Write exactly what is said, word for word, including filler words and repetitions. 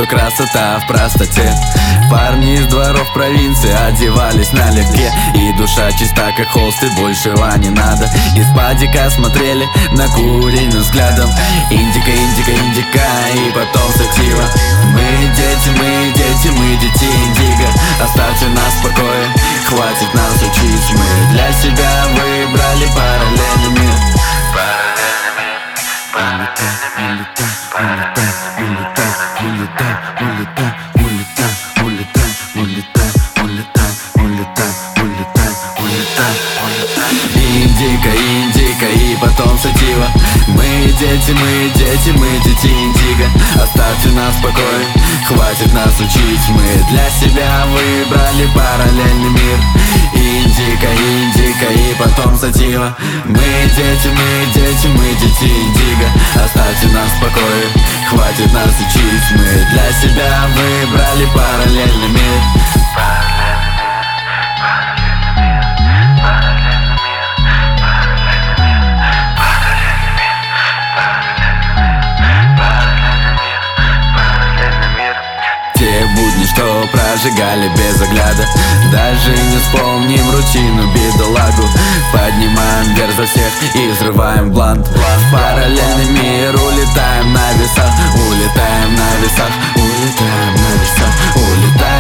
что красота в простоте. Парни из дворов провинции одевались налегке, и душа чиста, как холст, и большего не надо. Из падика смотрели на курень взглядом. Индика, индика, индика, и потом сатива. Мы дети, мы дети, мы дети индиго. Оставьте нас в покое, хватит нас учить. Мы для себя выбрали параллельный мир. Индика, индика, и потом сатива. Мы дети, мы дети, мы дети индиго. Оставьте нас в покое, хватит нас учить. Мы для себя выбрали параллельный мир. Индика, индика, и потом сатива. Мы дети, мы дети, мы дети индиго. Оставьте нас в покое, хватит нас учить. Мы для себя выбрали параллельный мир. Те будни, что прожигали без огляда, даже не вспомним рутину, бедолагу. Поднимаем вверх за всех и взрываем блант. В параллельный мир улетаем на весах, улетаем на весах, улетаем на весах, улетаем.